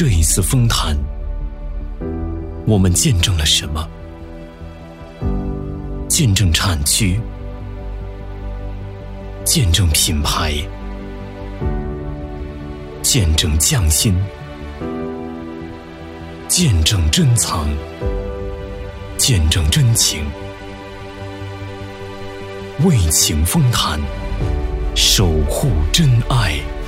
这一次风谈，我们见证了什么？见证产区，见证品牌，见证匠心，见证珍藏，见证真情，为情风谈，守护真爱。